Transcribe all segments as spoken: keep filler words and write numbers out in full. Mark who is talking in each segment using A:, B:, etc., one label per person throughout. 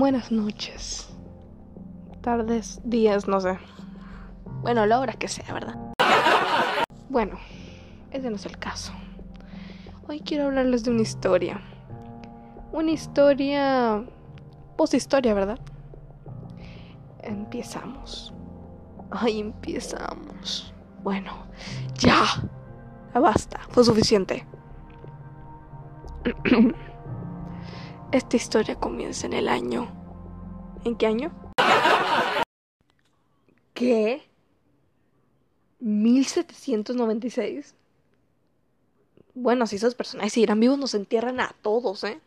A: Buenas noches, tardes, días, no sé. Bueno, la hora que sea, ¿verdad? Bueno, ese no es el caso. Hoy quiero hablarles de una historia. Una historia... Post-historia, ¿verdad? Empezamos. Ay, empezamos. Bueno, ya. Ya basta, fue suficiente. Esta historia comienza en el año... ¿En qué año? ¿Qué? ¿mil setecientos noventa y seis? Bueno, si esos personajes siguieran vivos nos entierran a todos, ¿eh?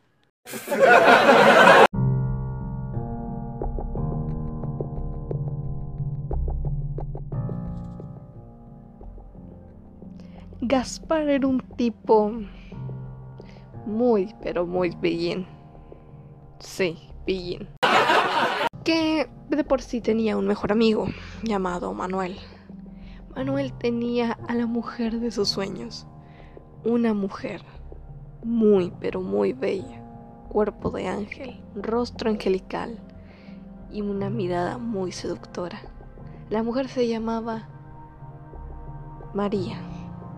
A: Gaspar era un tipo muy, pero muy pillín. Sí, pillín. Que de por sí tenía un mejor amigo llamado Manuel. Manuel tenía a la mujer de sus sueños. Una mujer muy, pero muy bella. Cuerpo de ángel, rostro angelical y una mirada muy seductora. La mujer se llamaba María.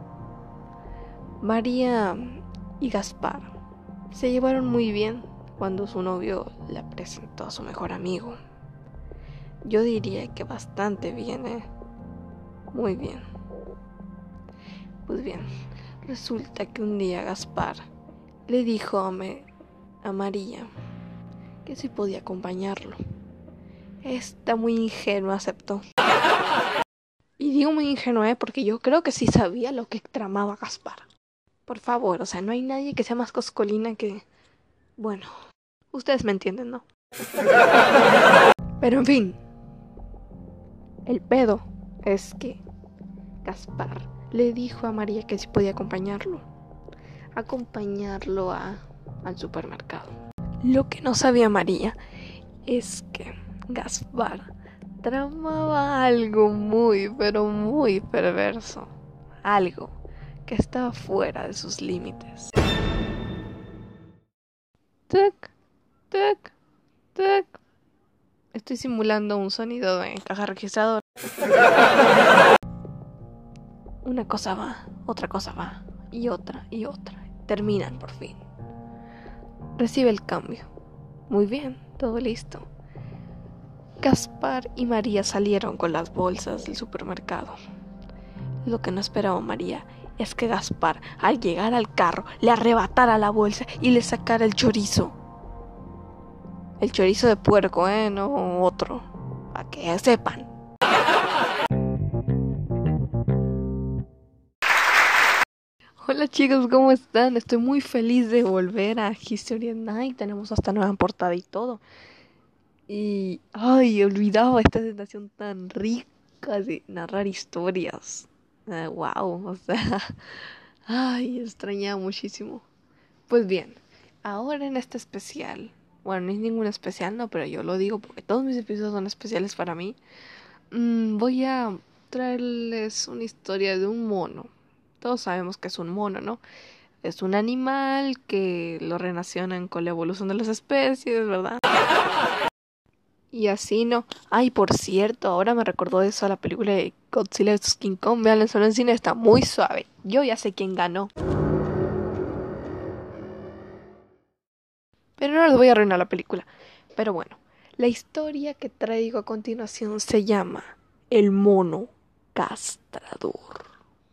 A: María y Gaspar se llevaron muy bien cuando su novio la presentó a su mejor amigo. Yo diría que bastante bien, ¿eh? Muy bien. Pues bien, resulta que un día Gaspar le dijo a, me, a María que si podía acompañarlo. Esta muy ingenua aceptó. Y digo muy ingenua, ¿eh? Porque yo creo que sí sabía lo que tramaba Gaspar. Por favor, o sea, no hay nadie que sea más coscolina que... Bueno, ustedes me entienden, ¿no? Pero en fin, el pedo es que Gaspar le dijo a María que si podía acompañarlo. Acompañarlo a, al supermercado. Lo que no sabía María es que Gaspar tramaba algo muy, pero muy perverso. Algo que estaba fuera de sus límites. Tuc, tuc, tuc. Estoy simulando un sonido de caja registradora. Una cosa va, otra cosa va, y otra, y otra. Terminan por fin. Recibe el cambio. Muy bien, todo listo. Gaspar y María salieron con las bolsas del supermercado. Lo que no esperaba María es que Gaspar, al llegar al carro, le arrebatara la bolsa y le sacara el chorizo. El chorizo de puerco, ¿eh? No otro. Para que sepan. Hola chicos, ¿cómo están? Estoy muy feliz de volver a History at Night. Tenemos hasta nueva portada y todo. Y... ay, olvidaba esta sensación tan rica de narrar historias. Uh, wow, o sea... ay, extrañaba muchísimo. Pues bien, ahora en este especial... bueno, no es ningún especial, no, pero yo lo digo porque todos mis episodios son especiales para mí. Mm, voy a traerles una historia de un mono. Todos sabemos que es un mono, ¿no? Es un animal que lo relacionan con la evolución de las especies, ¿verdad? Y así, ¿no? Ay, por cierto, ahora me recordó eso a la película de Godzilla versus King Kong. Vean, solo en cine está muy suave. Yo ya sé quién ganó. Pero no les voy a arruinar la película. Pero bueno, la historia que traigo a continuación se llama El mono castrador.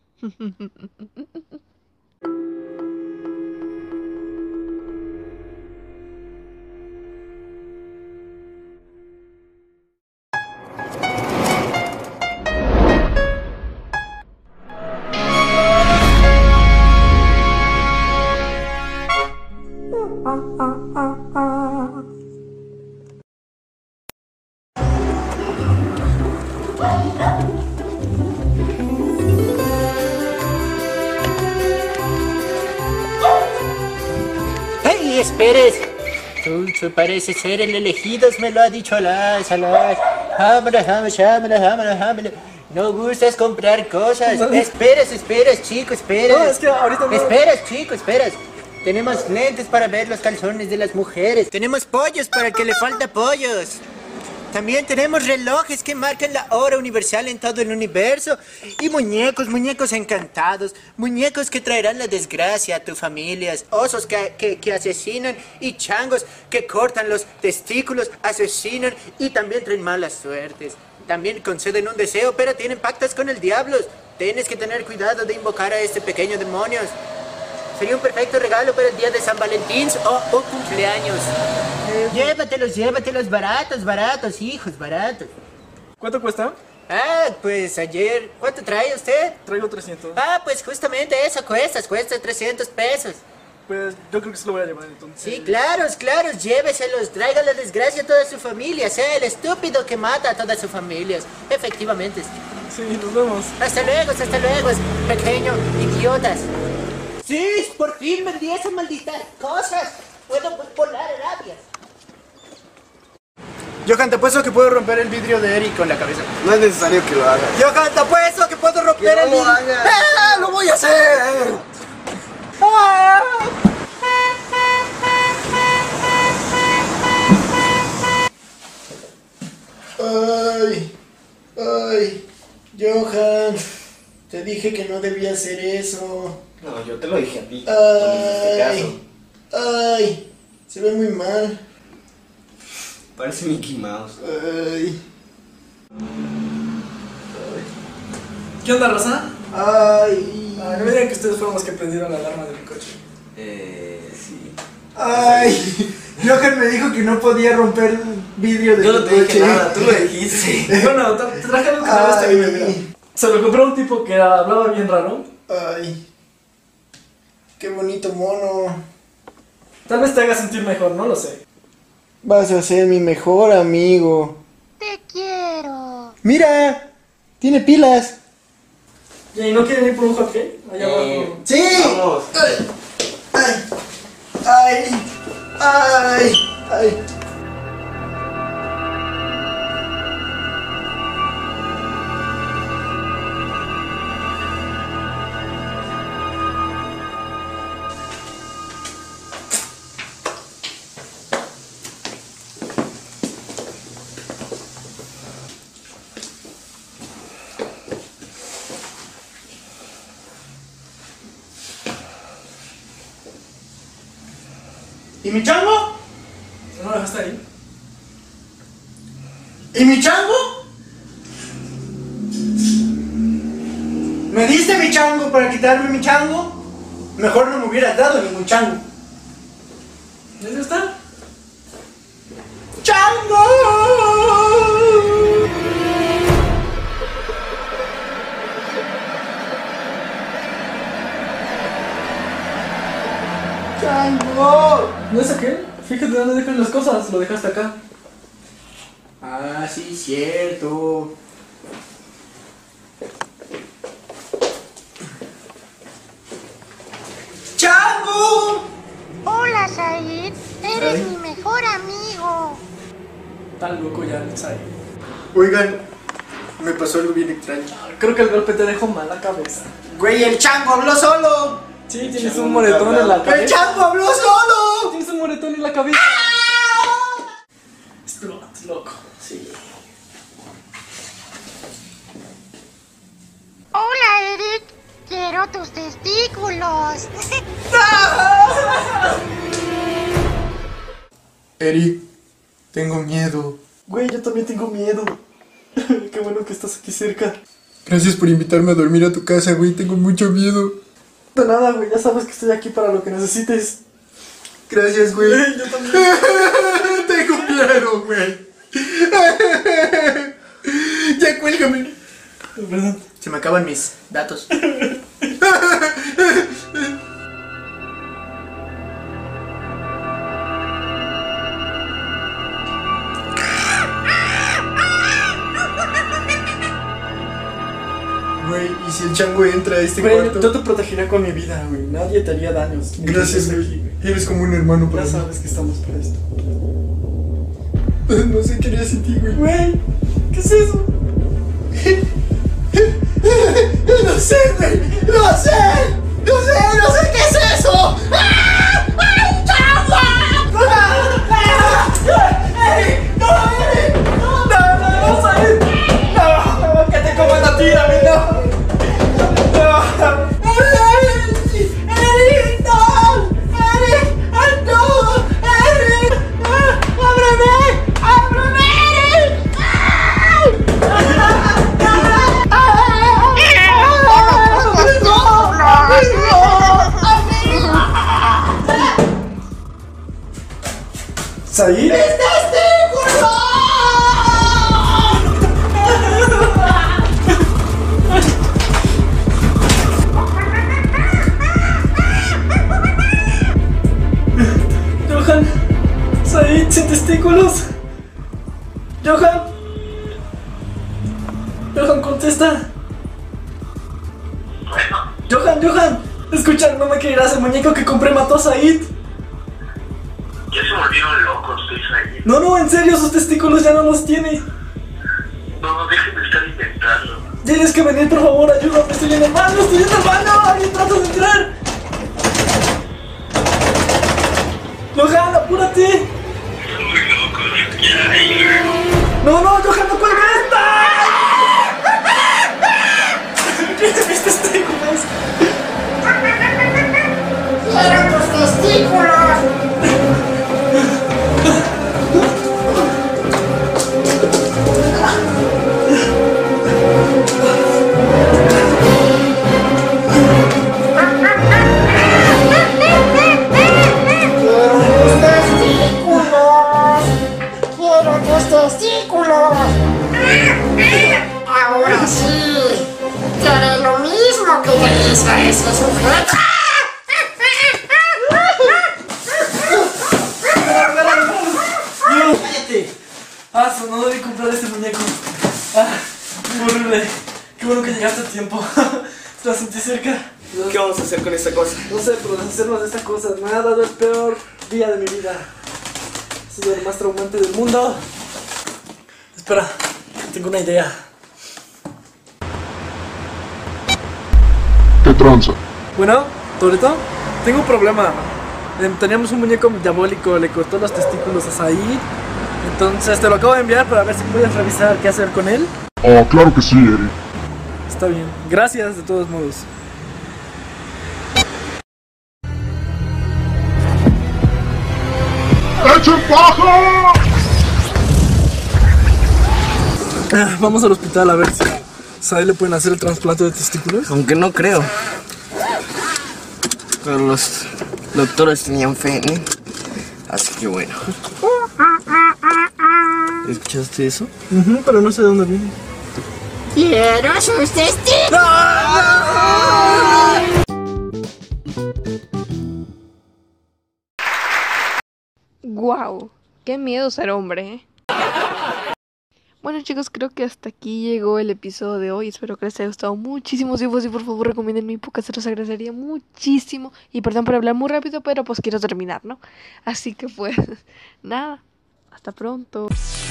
B: ¡Hey, esperes! Tú, tú pareces ser el elegido, me lo ha dicho la Salas. Vámonos, vámonos, vámonos, vámonos, vámonos. No gustas comprar cosas.
C: No.
B: Esperas, esperas, chico, esperas.
C: No, es que ahorita no.
B: Esperas, chico, esperas. Tenemos lentes para ver los calzones de las mujeres. Tenemos pollos para el que le falta pollos. También tenemos relojes que marcan la hora universal en todo el universo. Y muñecos, muñecos encantados. Muñecos que traerán la desgracia a tus familias. Osos que, que, que asesinan. Y changos que cortan los testículos, asesinan y también traen malas suertes. También conceden un deseo, pero tienen pactos con el diablo. Tienes que tener cuidado de invocar a este pequeño demonio. Sería un perfecto regalo para el día de San Valentín o, o cumpleaños. Llévatelos, llévatelos, baratos, baratos, hijos, baratos.
C: ¿Cuánto cuesta?
B: Ah, pues ayer... ¿Cuánto trae usted?
C: Traigo trescientos.
B: Ah, pues justamente eso cuesta, cuesta trescientos pesos.
C: Pues yo creo que se lo voy a llevar entonces.
B: Sí, claros, claros, lléveselos, traiga la desgracia a toda su familia, sea el estúpido que mata a toda su familia. Efectivamente.
C: Sí, nos vemos.
B: Hasta luego, hasta luego, pequeño idiotas. Sí, por fin vendí esas malditas cosas. Puedo volar Arabias.
D: Johan, te apuesto que puedo romper el vidrio de Eric con la cabeza.
E: No es necesario que lo hagas.
D: Johan, te apuesto que puedo romper
E: Que
D: el
E: no lo
D: vidrio.
E: hagas.
D: ¡Ah, lo voy a hacer! ¡Ah! Ay, ay, Johan, te dije que no debía hacer eso.
E: No, yo te lo dije a ti. No me hiciste caso.
D: Ay, ay, se ve muy mal.
E: Parece Mickey Mouse.
D: Ay,
C: ¿Qué onda, raza?
D: ay,
C: Ah, no me digan que ustedes fueron los que prendieron la alarma de mi coche.
E: Eh, sí.
D: ay. Johan me dijo que no podía romper el vidrio de
E: Yo no
D: tu
E: te dije
D: coche.
E: nada, tú lo dijiste.
C: Bueno, te te traje algo que no está bien, mira. Se lo compró un tipo que hablaba bien raro.
D: Ay, qué bonito mono.
C: Tal vez te haga sentir mejor, no lo sé.
D: Vas a ser mi mejor amigo.
F: Te quiero.
D: Mira, tiene pilas.
C: ¿Y no quieren ir por un hot cake? Allá
E: Eh,
C: abajo.
D: Sí.
E: Vamos.
D: Ay, ay, ay, ay. ¿Y mi chango?
C: ¿No lo dejaste ahí?
D: ¿Y mi chango? ¿Me diste mi chango para quitarme mi chango? Mejor no me hubieras dado ningún chango.
C: ¿Dónde está?
D: ¡Chango! ¡Chango!
C: ¿No es aquel? Fíjate dónde dejan las cosas, lo dejaste acá.
D: Ah, sí, cierto. ¡Chango!
F: Hola, Said. Eres mi mejor amigo.
C: Tan loco ya, Sai.
D: Oigan, me pasó algo bien extraño.
C: Creo que el golpe te dejó mal la cabeza.
D: Güey, el chango habló solo.
C: Sí, tienes un moretón en la
D: ¡El
C: cabeza.
D: chango habló solo!
C: Tienes un moretón en la cabeza. Explota, loco. Sí.
F: Hola, Eric. Quiero tus testículos.
D: Eric, tengo miedo.
C: Güey, yo también tengo miedo. Qué bueno que estás aquí cerca.
D: Gracias por invitarme a dormir a tu casa, güey. Tengo mucho miedo.
C: De nada, güey. Ya sabes que estoy aquí para lo que necesites.
D: Gracias, güey.
C: Güey, yo también.
D: Tengo miedo, güey. Ya cuélgame.
C: Perdón.
D: Se me acaban mis datos. Güey, ¿y si el chango entra a este
C: Güey,
D: cuarto?
C: yo te protegeré con mi vida, güey. Nadie te haría daños.
D: Gracias, güey. Eres como un hermano para
C: Ya
D: mí.
C: sabes que estamos para esto.
D: No sé qué haría sin ti, güey.
C: Güey, ¿qué es eso?
D: No sé, güey. No sé. No sé, no sé qué es eso. ¡Ah!
C: ¿Said? Johan, Said sin testículos. Johan. Johan, contesta. Johan, Johan, escucha, no me creerás, el muñeco que compré mató a Said.
G: Ya se volvieron locos, Said.
C: No, no, en serio, sus testículos ya no los tiene.
G: No, dejen de estar inventando.
C: Tienes que venir, por favor, ayúdame, estoy en el baño, estoy en el baño, alguien trata de entrar. Johan, apúrate.
G: Son muy locos, ya, y luego.
C: No, no, Johan, no cuelga esta. ¿Tienes mis testículos?
F: ¡Quiero tus testículos! ¡Quiero tus testículos! Ahora sí, te haré lo mismo que le hice a ese sujeto.
C: ¡Cállate! Ah, no debí comprar este muñeco. Ah, horrible. Qué bueno que llegaste a tiempo. Te la sentí cerca.
E: ¿Qué vamos a hacer con esta cosa?
C: No sé, pero deshacernos de esta cosa me ha dado el peor día de mi vida. Ha sido el más traumante del mundo. Espera, tengo una idea.
H: ¿Qué tranza?
C: Bueno, Toretto, tengo un problema. Eh, Teníamos un muñeco diabólico, le cortó los testículos a Said. Entonces te lo acabo de enviar para ver si puedes revisar qué hacer con él.
H: Oh, claro que sí, Eri.
C: Está bien, gracias de todos modos.
H: ¡Echen paja!
C: Ah, Vamos al hospital a ver si a Said le pueden hacer el trasplante de testículos.
E: Aunque no creo. Pero los doctores tenían fe en él. Así que bueno. ¿Escuchaste eso?
C: Ujú, pero no sé de dónde viene.
F: ¡Quiero sus testículos!
A: Guau, qué miedo ser hombre, ¿eh? Bueno chicos, creo que hasta aquí llegó el episodio de hoy. Espero que les haya gustado muchísimo. Si fue así, por favor, recomienden mi podcast, se los agradecería muchísimo. Y perdón por hablar muy rápido, pero pues quiero terminar, ¿no? Así que pues, nada, hasta pronto.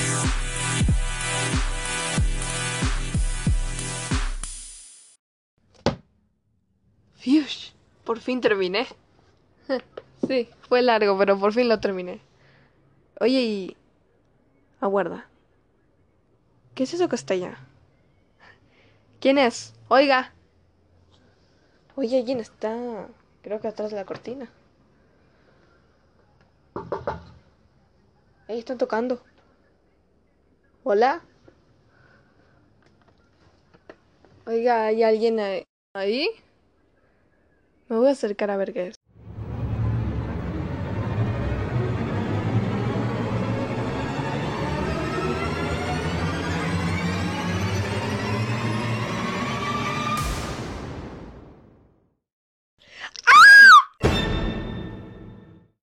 A: Fiush, por fin terminé. Sí, fue largo, pero por fin lo terminé. Oye, y... aguarda. ¿Qué es eso que está allá? ¿Quién es? Oiga. Oye, ¿quién está? Creo que atrás de la cortina. Ahí están tocando. ¿Hola? Oiga, ¿hay alguien ahí? ¿Ahí? Me voy a acercar a ver qué es.